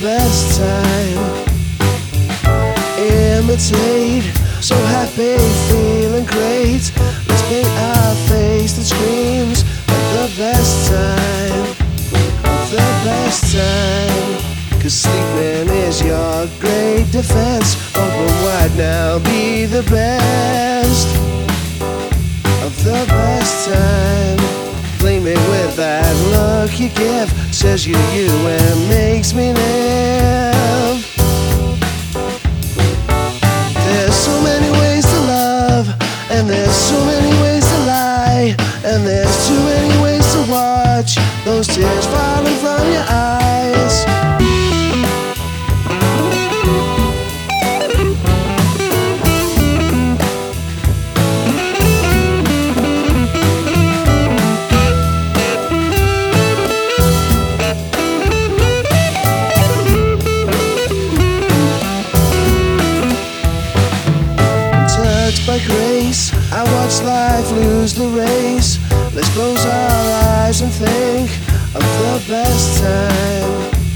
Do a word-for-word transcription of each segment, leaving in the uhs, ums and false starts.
best time. Imitate, so happy, feeling great. Let's paint our face that screams like the best time, the best time. Cause sleeping is your great defense. Open wide now, be the best of the best time. Flame me with that look you give. Says you're you and makes me live. There's so many ways to love, and there's so many ways to lie, and there's too many ways to watch those tears falling from your eyes. By grace, I watch life lose the race. Let's close our eyes and think of the best time.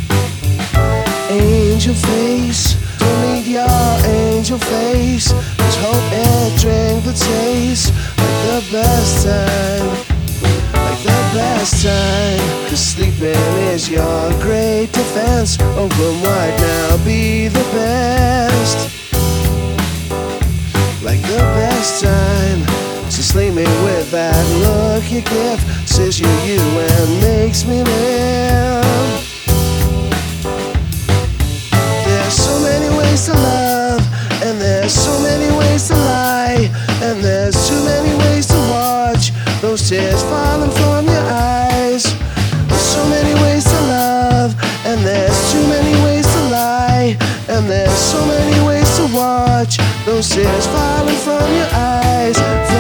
Angel face, don't need your angel face. Just hope it drink the taste like the best time, like the best time. Cause sleeping is your great defense. Open wide now, be the best, like the best time. So slay me with that look you give. Says you're you and makes me live. There's so many ways to love, and there's so many ways to lie, and there's too many ways to watch those tears falling from your eyes. There's so many ways to love, and there's too many ways to lie, and there's so many ways to watch those tears falling from your eyes.